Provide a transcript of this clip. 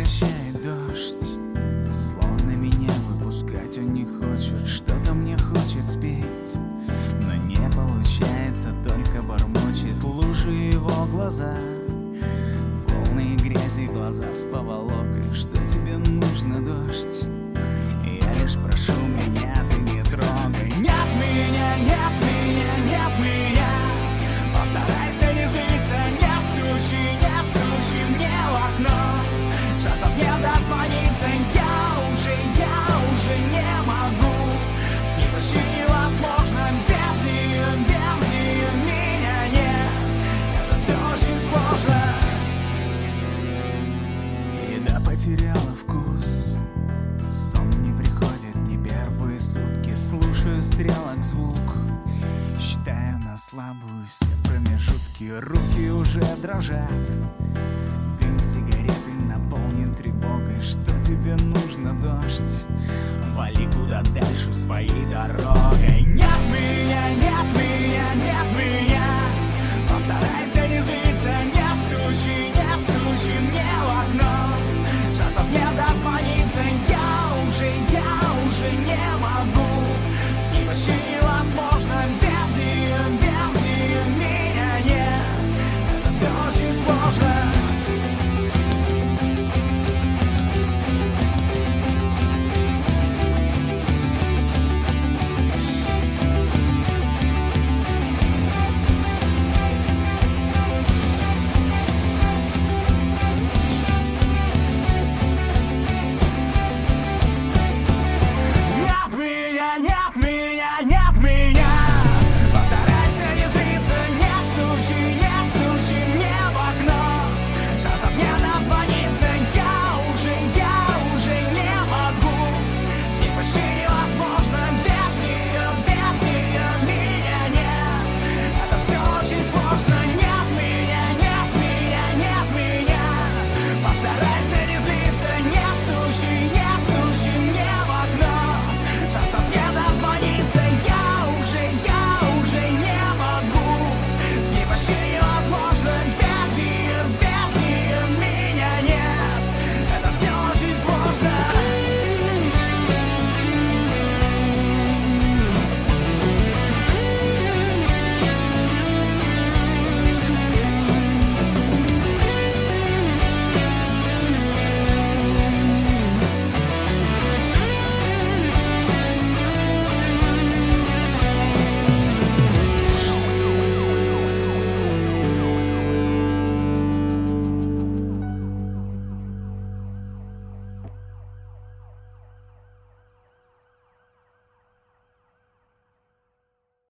прекращает дождь, словно меня выпускать он не хочет. Что-то мне хочет спеть, но не получается, только бормочет. Лужи его глаза, полные грязи глаза с поволокой. Что тебе нужно, дождь? Я лишь прошу меня, ты не трогай. Нет меня, нет меня, нет меня. Постарайся не злиться, не стучи мне в окно. Шансов нет дозвониться, я уже не могу. С ней почти невозможно, без нее меня нет. Это все очень сложно. Еда потеряла вкус, сон не приходит не первые сутки. Слушаю стрелок звук, считаю на слабую все промежутки. Руки уже дрожат, дым сигареты наполнен тревогой. Что тебе нужно, дождь? Вали куда дальше своей дорогой. Нет меня, нет меня, нет меня. Постарайся не злиться, не стучи мне в окно. Шансов нет дозвониться, я уже не могу. С ней почти